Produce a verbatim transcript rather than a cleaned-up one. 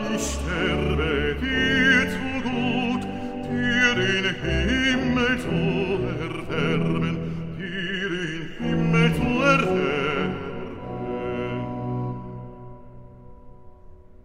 ich sterbe dir zu gut, dir den Himmel zu erwärmen, dir den Himmel zu erwärmen.